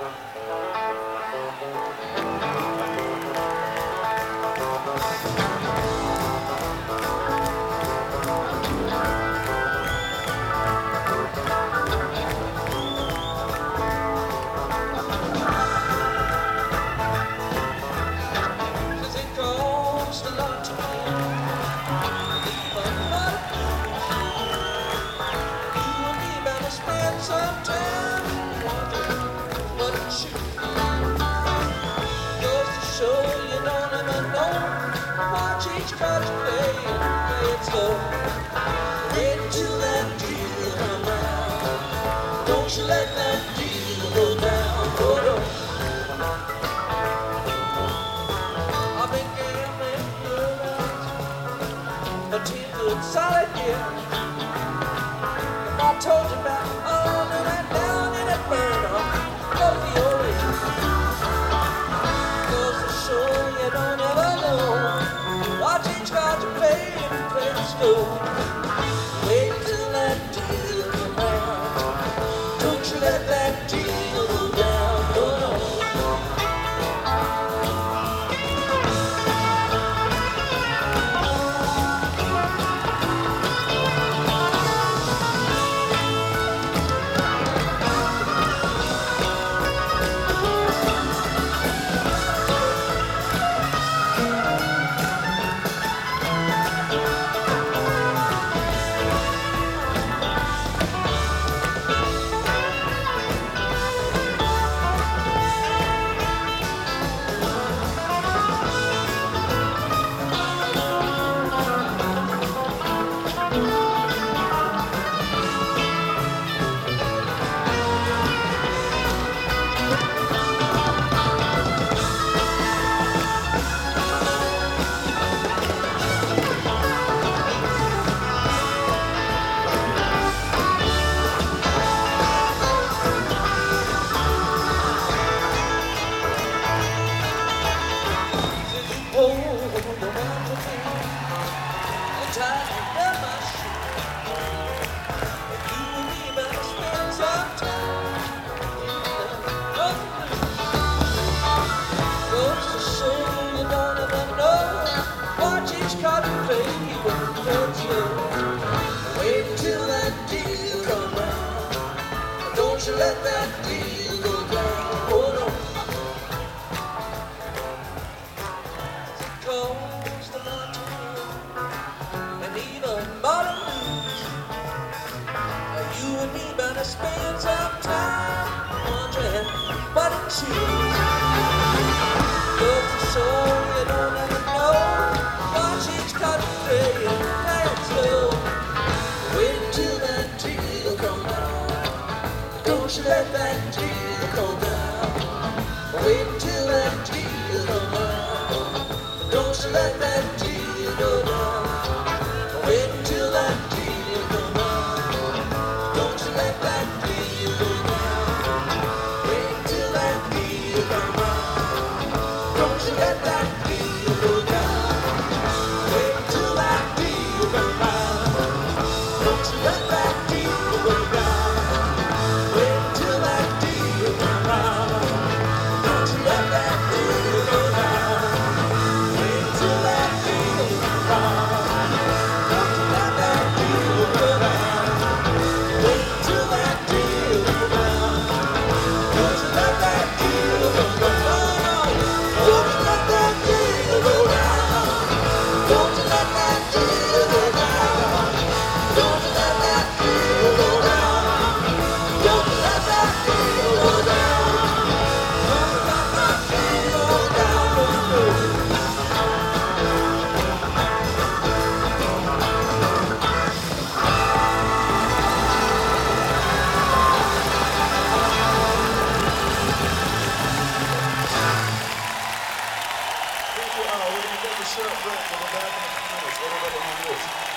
Don't you let that deal go down, oh no. I've been gambling good for 10 good solid years. If I told you about all of that down in that burn up, close your ears. Goes to show you don't ever know. Watch each card you play and play the score. Wait till that deal comes round. Don't you let that deal go down, no, no. Wait till that deal comes round. Don't you let that deal go down. Hold on. Cause the lottery and even bottom lose. You and me better spend some time wondering what it choose. Goes to show you don't ever know. Watch each card you play and play it slow. Wait till that deal comes round. Don't you let that deal go down. Wait till that deal comes round. Don't you let that deal go down. Wait till that deal comes round. Don't you let that deal go down. Wait till that deal comes round. Don't you let that deal go down. Wait till that deal comes round. Don't you let that deal go down. Wait till that deal comes round. Don't you let that deal go down. Wait till that deal comes round. Don't you let that deal go down. Wait till that deal comes round. Don't you let that deal go down. Don't you let that deal go down. Don't you let that deal go down. Don't you let that deal go down. Don't you let that deal go down. Don't you let that deal go down. Thank you. We're going to take a short break. We'll be back in a few minutes. Everybody on this.